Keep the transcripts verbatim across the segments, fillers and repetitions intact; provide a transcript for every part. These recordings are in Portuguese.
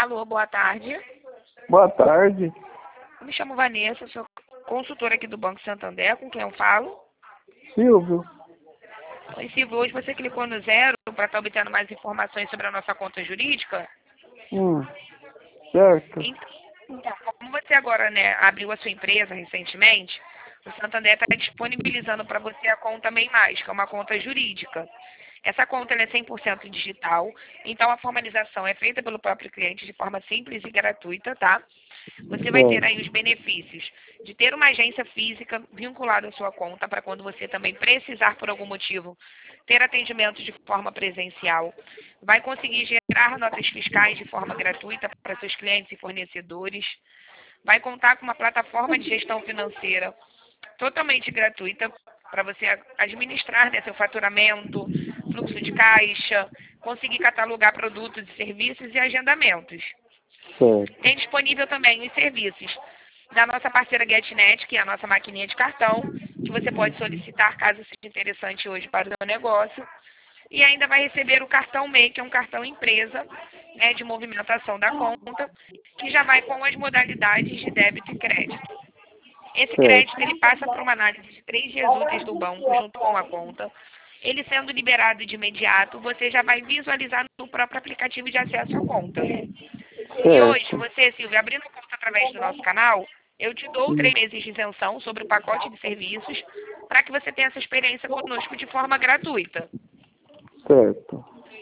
Alô, boa tarde. Boa tarde. Me chamo Vanessa, sou consultora aqui do Banco Santander, com quem eu falo. Silvio. Oi, Silvio, hoje você clicou no zero para estar obtendo mais informações sobre a nossa conta jurídica? Hum, certo. Então, como você agora, né, abriu a sua empresa recentemente, o Santander está disponibilizando para você a conta MEI Mais, que é uma conta jurídica. Essa conta ela é cem por cento digital, então a formalização é feita pelo próprio cliente de forma simples e gratuita, tá? Você vai ter aí os benefícios de ter uma agência física vinculada à sua conta para quando você também precisar, por algum motivo, ter atendimento de forma presencial. Vai conseguir gerar notas fiscais de forma gratuita para seus clientes e fornecedores. Vai contar com uma plataforma de gestão financeira totalmente gratuita para você administrar, né, seu faturamento, fluxo de caixa, conseguir catalogar produtos e serviços e agendamentos. Certo. Tem disponível também os serviços da nossa parceira GetNet, que é a nossa maquininha de cartão, que você pode solicitar caso seja interessante hoje para o seu negócio. E ainda vai receber o cartão MEI, que é um cartão empresa, né, de movimentação da conta, que já vai com as modalidades de débito e crédito. Esse crédito ele passa por uma análise de três dias úteis do banco junto com a conta. Ele sendo liberado de imediato, você já vai visualizar no próprio aplicativo de acesso à conta. E hoje, você, Silvia, abrindo a conta através do nosso canal, eu te dou três meses de isenção sobre o pacote de serviços para que você tenha essa experiência conosco de forma gratuita. Certo.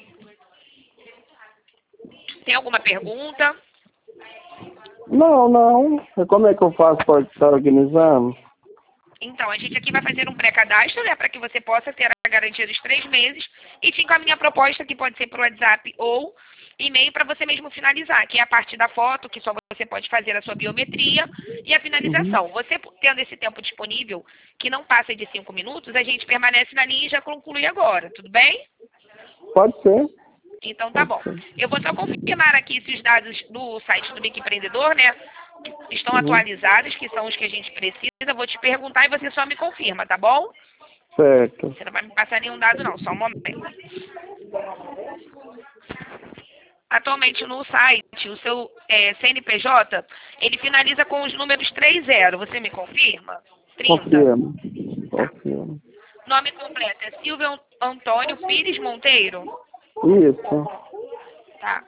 Tem alguma pergunta? Não, não. Como é que eu faço para estar organizando? Então, a gente aqui vai fazer um pré-cadastro, né, para que você possa ter a garantia dos três meses e te encaminha a proposta, que pode ser por WhatsApp ou e-mail, para você mesmo finalizar, que é a parte da foto, que só você pode fazer a sua biometria e a finalização. Uhum. Você tendo esse tempo disponível, que não passa de cinco minutos, a gente permanece na linha e já conclui agora, tudo bem? Pode ser. Então tá bom. Eu vou só confirmar aqui se os dados do site do Mic Empreendedor, né, estão Uhum. atualizados, que são os que a gente precisa. Eu vou te perguntar e você só me confirma, tá bom? Certo. Você não vai me passar nenhum dado não, só um momento. Atualmente no site, o seu é, C N P J, ele finaliza com os números três zero. Você me confirma? trinta. Confirmo. Confirmo. Nome completo é Silvio Antônio Pires Monteiro? Isso. Tá.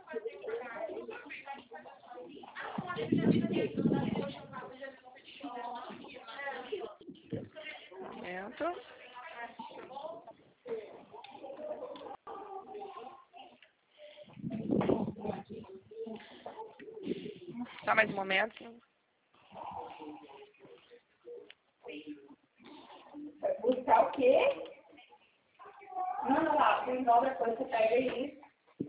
Um momento. Só mais um momento. Buscar o quê? Não, não, não. Tem nova coisa, você pega aí.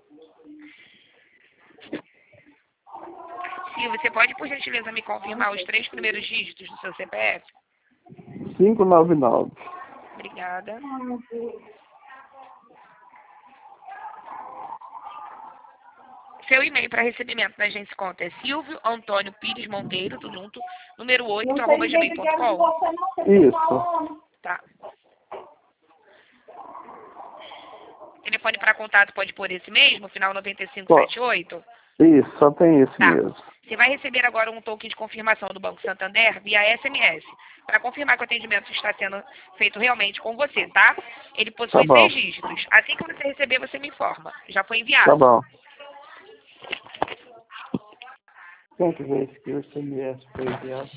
Sim, você pode, por gentileza, me confirmar os três primeiros dígitos do seu C P F? cinco nove nove. Obrigada. Seu e-mail para recebimento da agência conta é Silvio Antônio Pires Monteiro, tudo junto, número oito, arroba gmail ponto com. Isso. Tá. Telefone para contato pode pôr esse mesmo, final noventa e cinco setenta e oito? Isso, só tem esse Tá. mesmo. Você vai receber agora um token de confirmação do Banco Santander via S M S, para confirmar que o atendimento está sendo feito realmente com você, tá? Ele possui Tá bom. seis dígitos. Assim que você receber, você me informa. Já foi enviado. Tá bom. Tem que ver se o S M S foi enviado.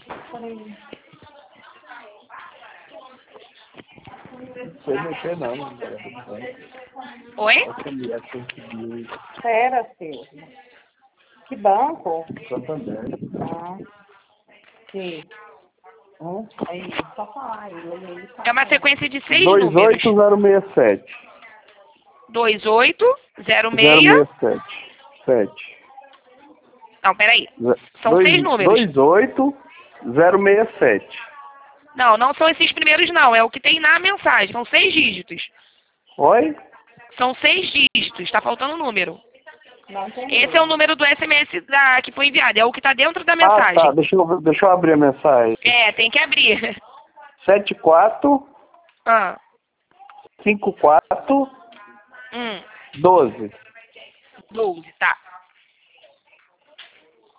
Não sei mexer não, não. Oi? S M S conseguiu. Pera, Silvio. Que banco? Santander. Ah, sim. Hum? Aí, só falar aí, leia aí. Tá? É uma sequência de seis dois números. oito zero seis sete. dois oito zero zero seis... seis sete. sete. Não, peraí. São dois, seis números. dois oito zero seis sete. Não, não são esses primeiros não. É o que tem na mensagem. São seis dígitos. Oi? São seis dígitos. Está faltando um número. Não tem Esse é o número do S M S da, que foi enviado. É o que está dentro da Ah, mensagem. tá. Deixa eu, deixa eu abrir a mensagem. É, tem que abrir. sete quatro Ah. cinco quatro Hum. doze. doze, tá.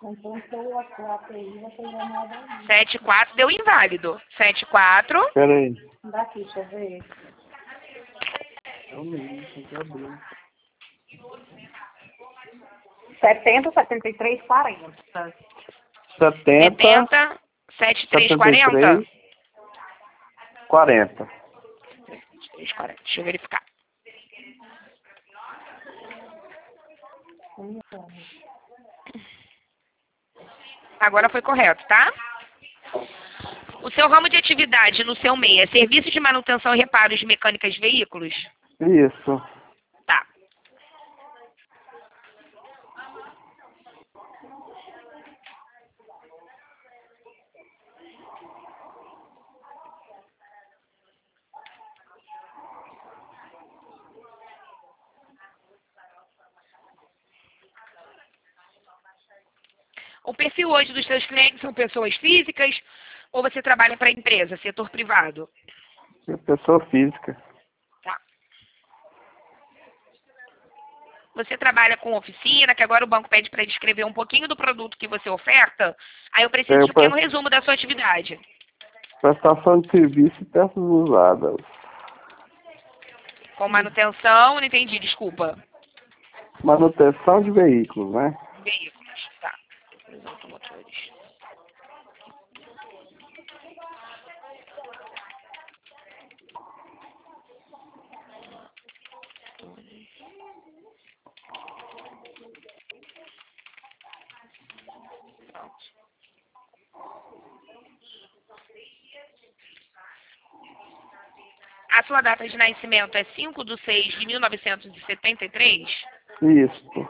Então, se eu quatro aí, vai pegar nada. sete quatro deu inválido. sete quatro. Pera aí. Daqui, deixa eu ver. É o mesmo, tem que abrir. setenta, setenta e três, quarenta. setenta, setenta, setenta e três, quarenta. quarenta. Deixa eu verificar. Agora foi correto, tá? O seu ramo de atividade no seu meio é serviço de manutenção e reparos de mecânicas de veículos? Isso. Tá. O perfil hoje dos seus clientes são pessoas físicas ou você trabalha para empresa, setor privado? É pessoa física. Tá. Você trabalha com oficina, que agora o banco pede para descrever um pouquinho do produto que você oferta. Aí eu preciso Eu de um pequeno presto- resumo da sua atividade. Prestação de serviço e peças usadas. Com manutenção, não entendi, desculpa. Manutenção de veículos, né? Veículos, tá. Os automotores. A sua data de nascimento é cinco de seis de mil novecentos e setenta e três? Isso.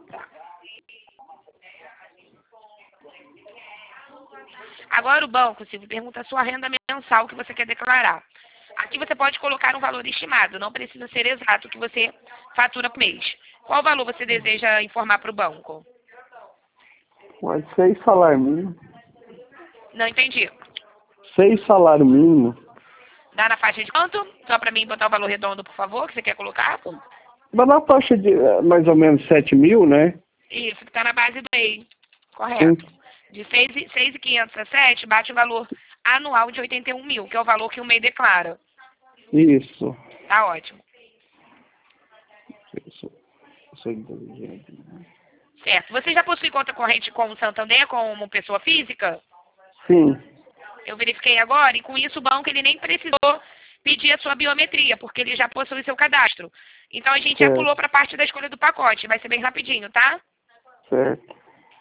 Agora o banco, Silvio, pergunta a sua renda mensal que você quer declarar. Aqui você pode colocar um valor estimado, não precisa ser exato o que você fatura por mês. Qual valor você deseja informar para o banco? Mas seis salário mínimo. Não entendi. Seis salário mínimo. Dá na faixa de quanto? Só para mim botar o valor redondo, por favor, que você quer colocar? Mas na faixa de eh, mais ou menos sete mil, né? Isso, que está na base do M E I. Correto. Sim. De seis mil e quinhentos a sete, bate o valor anual de oitenta e um mil, que é o valor que o M E I declara. Isso. Tá ótimo. Isso. Isso é inteligente, né? Certo. Você já possui conta corrente com o Santander como pessoa física? Sim. Eu verifiquei agora e com isso o banco ele nem precisou pedir a sua biometria, porque ele já possui seu cadastro. Então a gente já Certo. pulou para a parte da escolha do pacote. Vai ser bem rapidinho, tá? Certo.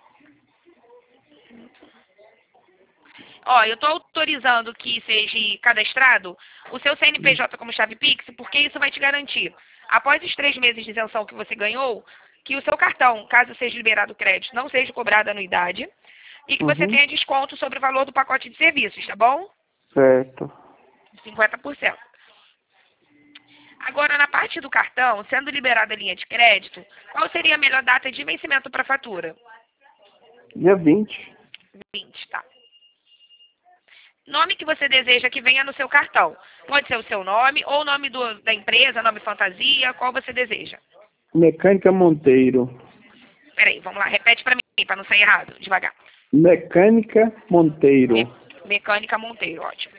Ó, eu estou autorizando que seja cadastrado o seu C N P J como chave Pix, porque isso vai te garantir, após os três meses de isenção que você ganhou, que o seu cartão, caso seja liberado o crédito, não seja cobrada anuidade e que você Uhum. tenha desconto sobre o valor do pacote de serviços, tá bom? Certo. cinquenta por cento. Agora, na parte do cartão, sendo liberada a linha de crédito, qual seria a melhor data de vencimento para a fatura? Dia vinte. vinte, tá. Nome que você deseja que venha no seu cartão. Pode ser o seu nome ou o nome do, da empresa, nome fantasia, qual você deseja. Mecânica Monteiro. Peraí, vamos lá, repete para mim, para não sair errado, devagar. Mecânica Monteiro. Me- Mecânica Monteiro, ótimo.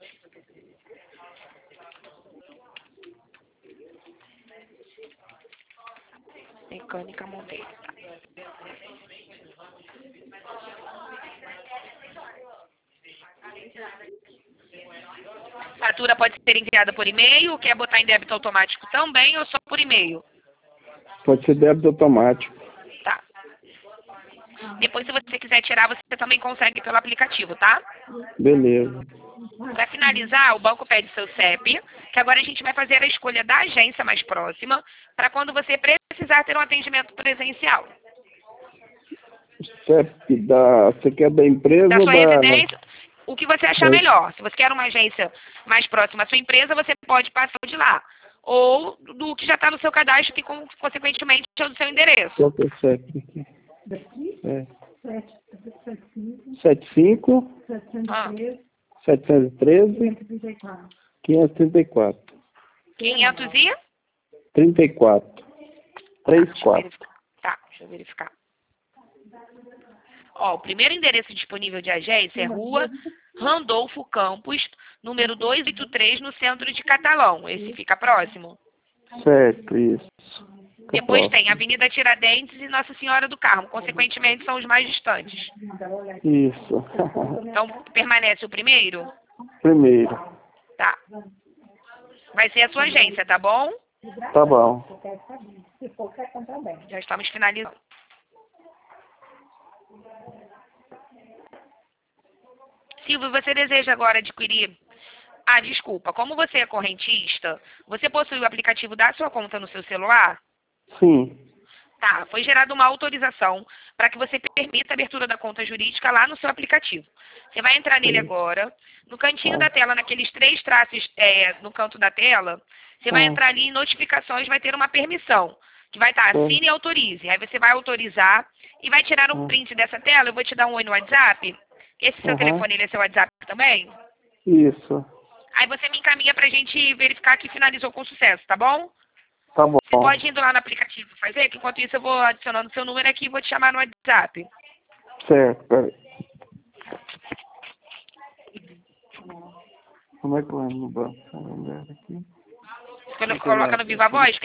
Mecânica Monteiro. Tá. Fatura pode ser enviada por e-mail, quer botar em débito automático também ou só por e-mail? Pode ser débito automático. Tá. Depois, se você quiser tirar, você também consegue pelo aplicativo, tá? Beleza. Para finalizar, o banco pede seu C E P, que agora a gente vai fazer a escolha da agência mais próxima, para quando você precisar ter um atendimento presencial. C E P da... Você quer da empresa Da ou sua da... residência, o que você achar É. melhor. Se você quer uma agência mais próxima à sua empresa, você pode passar de lá. Ou do que já está no seu cadastro, que com- consequentemente é o do seu endereço. Qual que é o C E P aqui? É. setenta e cinco, Ah, setecentos e treze, quinhentos e trinta e quatro. quinhentos e? trinta e quatro. trinta e Deixa eu quatro. verificar. Tá, deixa eu verificar. Ó, o primeiro endereço disponível de agência é Rua Randolfo Campos, número duzentos e oitenta e três, no centro de Catalão. Esse fica próximo. Certo, isso. Fica Depois próximo. tem Avenida Tiradentes e Nossa Senhora do Carmo. Consequentemente, são os mais distantes. Isso. Então, permanece o primeiro? Primeiro. Tá. Vai ser a sua agência, tá bom? Tá bom. Já estamos finalizando. Silvio, você deseja agora adquirir... Ah, desculpa. Como você é correntista, você possui o aplicativo da sua conta no seu celular? Sim. Tá, foi gerada uma autorização para que você permita a abertura da conta jurídica lá no seu aplicativo. Você vai entrar nele Sim. agora. No cantinho Ah. da tela, naqueles três traços é, no canto da tela, você vai Ah. entrar ali em notificações, vai ter uma permissão, que vai estar Sim. assine e autorize. Aí você vai autorizar e vai tirar um Ah. print dessa tela. Eu vou te dar um oi no WhatsApp. Esse seu Aham. telefone, ele é seu WhatsApp também? Isso. Aí você me encaminha pra gente verificar que finalizou com sucesso, tá bom? Tá bom. Você pode ir indo lá no aplicativo fazer, que enquanto isso eu vou adicionando seu número aqui e vou te chamar no WhatsApp. Certo, peraí. Como é que vai no banco? Aqui. Quando coloca no Viva Voz,